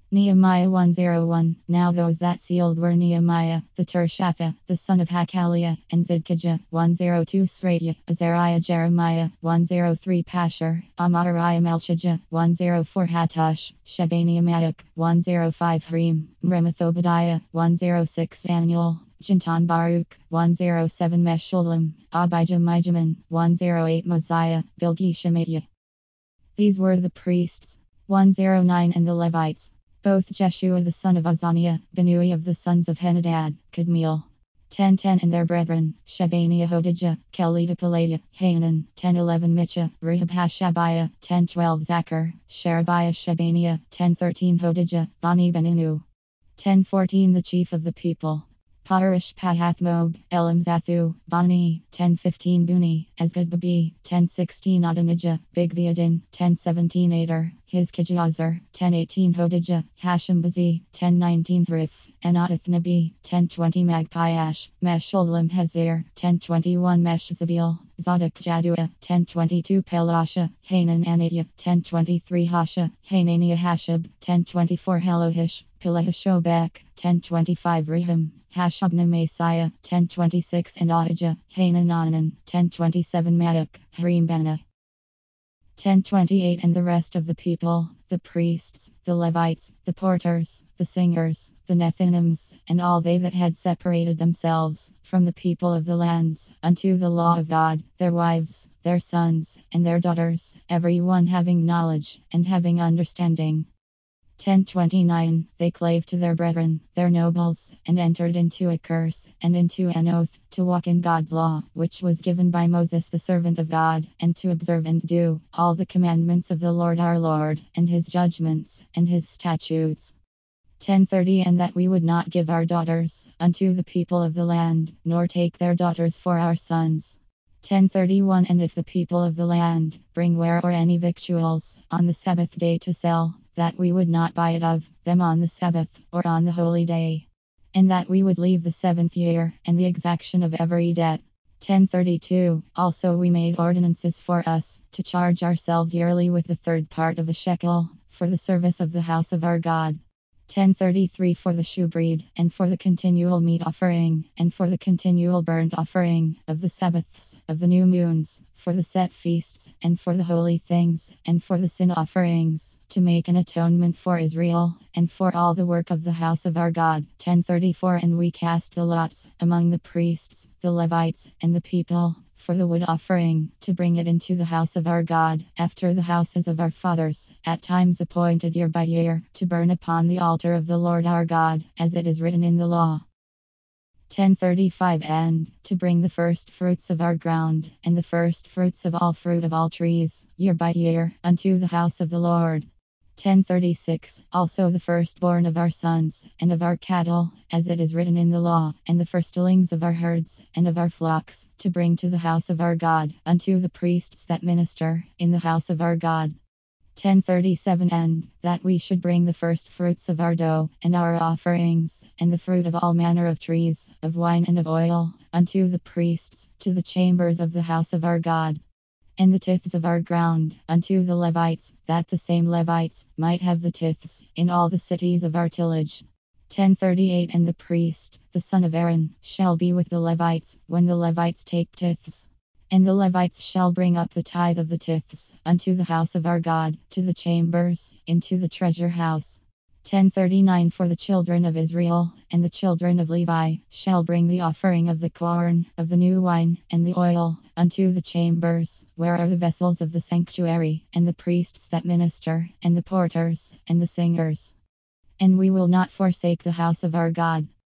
Nehemiah 101. Now those that sealed were Nehemiah, the Tirshatha, the son of Hakaliah, and Zidkijah. 102. Sratiah, Azariah, Jeremiah. 103. Pashur, Amariah, Melchijah. 104. Hattush, Shebaniah, Madak. 105. Harim, Remoth, Obadiah. 106. Daniel, Jintan, Baruch. 107. Meshullam, Abijah, Mijamin. 108. Mosiah, Bilgi, Shemaiah. These were the priests. 109. And the Levites, both Jeshua the son of Azaniah, Benui of the sons of Henadad, Kadmiel. 10:10 And their brethren, Shebaniah, Hodijah, Kelita, Pelaiah, Hanan. 10:11 Mitchah, Rehab, Hashabiah. 10:12 Zachar, Sherebiah, Shebaniah. 10:13 Hodijah, Bani, Beninu. 10:14 The chief of the people, Parish, Pahathmob, Elamzathu, Bani. 10:15 Buni, Asgadbabi. 10:16 Adonijah, Bigviadin. 10:17 Ader, Hizkijazar. 10:18 Hodijah, Hashembazi. 10:19 Harith, Anath Nabi. 10:20 Magpiash, Meshullam, Hazir. 10:21 Meshzabil, Zadok, Jadua. 10:22 Pelasha, Hanan, Anadiah. 10:23 Hasha, Hananiah, Hashab. 10:24 Helohish, Pilahashobek. 10:25 Rehum, Hashabna, Messiah. 10:26 And Ahijah, Hanananan. 10:27 Madak, Harimbana. 10:28 And the rest of the people, the priests, the Levites, the porters, the singers, the Nethinims, and all they that had separated themselves from the people of the lands unto the law of God, their wives, their sons, and their daughters, every one having knowledge and having understanding. 10:29 They clave to their brethren, their nobles, and entered into a curse and into an oath to walk in God's law, which was given by Moses the servant of God, and to observe and do all the commandments of the Lord our Lord, and his judgments, and his statutes. 10:30 And that we would not give our daughters unto the people of the land, nor take their daughters for our sons. 10:31 And if the people of the land bring ware or any victuals on the Sabbath day to sell, that we would not buy it of them on the Sabbath or on the holy day, and that we would leave the 7th year and the exaction of every debt. 10:32 Also we made ordinances for us to charge ourselves yearly with the third part of a shekel for the service of the house of our God. 10:33 For the shewbread, and for the continual meat offering, and for the continual burnt offering of the Sabbaths, of the new moons, for the set feasts, and for the holy things, and for the sin offerings, to make an atonement for Israel, and for all the work of the house of our God. 10:34 And we cast the lots among the priests, the Levites, and the people, for the wood offering, to bring it into the house of our God, after the houses of our fathers, at times appointed year by year, to burn upon the altar of the Lord our God, as it is written in the law. 10:35 And to bring the first fruits of our ground, and the first fruits of all fruit of all trees, year by year, unto the house of the Lord. 10:36 Also the firstborn of our sons, and of our cattle, as it is written in the law, and the firstlings of our herds, and of our flocks, to bring to the house of our God, unto the priests that minister in the house of our God. 10:37 And that we should bring the first fruits of our dough, and our offerings, and the fruit of all manner of trees, of wine and of oil, unto the priests, to the chambers of the house of our God. And the tithes of our ground unto the Levites, that the same Levites might have the tithes in all the cities of our tillage. 10:38 And the priest, the son of Aaron, shall be with the Levites when the Levites take tithes. And the Levites shall bring up the tithe of the tithes unto the house of our God, to the chambers, into the treasure house. 10:39 For the children of Israel, and the children of Levi, shall bring the offering of the corn, of the new wine, and the oil, unto the chambers, where are the vessels of the sanctuary, and the priests that minister, and the porters, and the singers. And we will not forsake the house of our God.